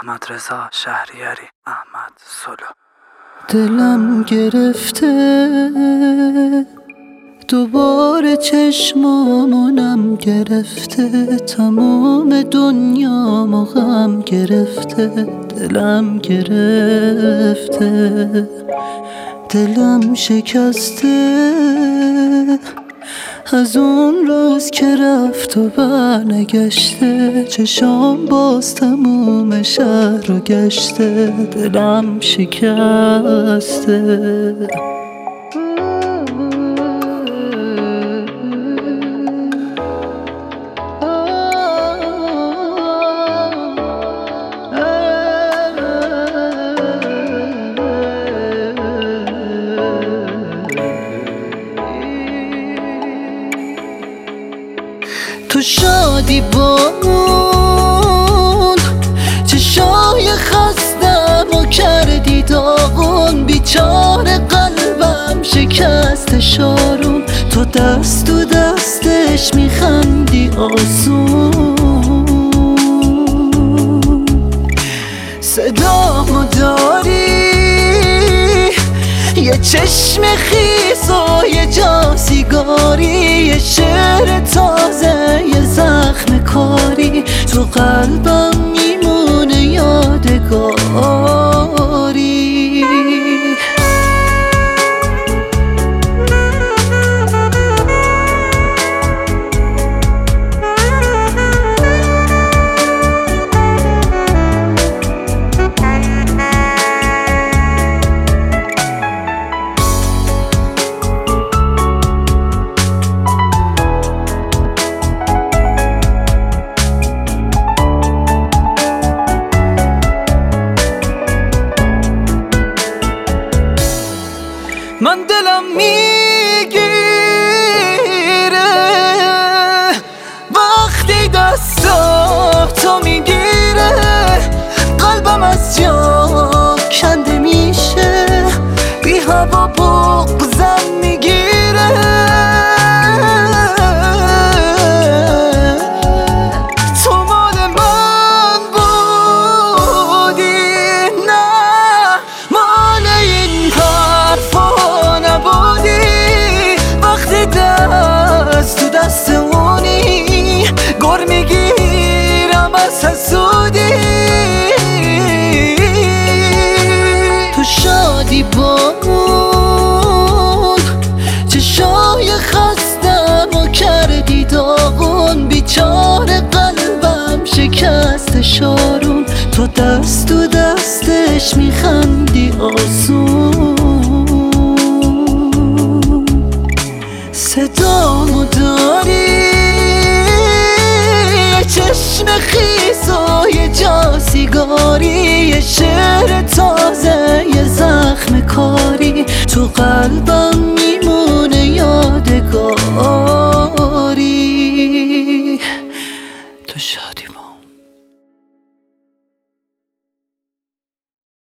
احمد رضا شهریاری، احمد سولو. دلم گرفته دوباره چشمامونم گرفته، تمام دنیامو غم گرفته. دلم گرفته، دلم شکسته از اون روز که رفت و برنگشته. چشام باز تموم شهر رو گشته، دلم شکسته. تو شادی با اون چشای خستم و کردی داغون، بیچاره قلبم شکست شارون. تو دست تو دستش میخندی آسون، صدامو داری یه چشم خیس و یه جا سیگاری، یه شعر تازه یه زخم کاری، تو قلبم میمونه یادگاری. من دلم میگیره وقتی دستا تو میگیره، قلبم از جا کنده میشه، بی هوا بغضم میگیره. تو مال من بودی، نه مال این حرفا نبودی. وقتی دست تو دستمونی گر میگیرم از حسودی. تو شادی با اون چشای خستم و کردی داغون، بیچاره قلبم شکست شارون. تو دست تو دستش میخندی آسون، صدامو داری یه چشم خیس و یه جا سیگاری، یه شعر تازه یه زخم کاری، تو قلبم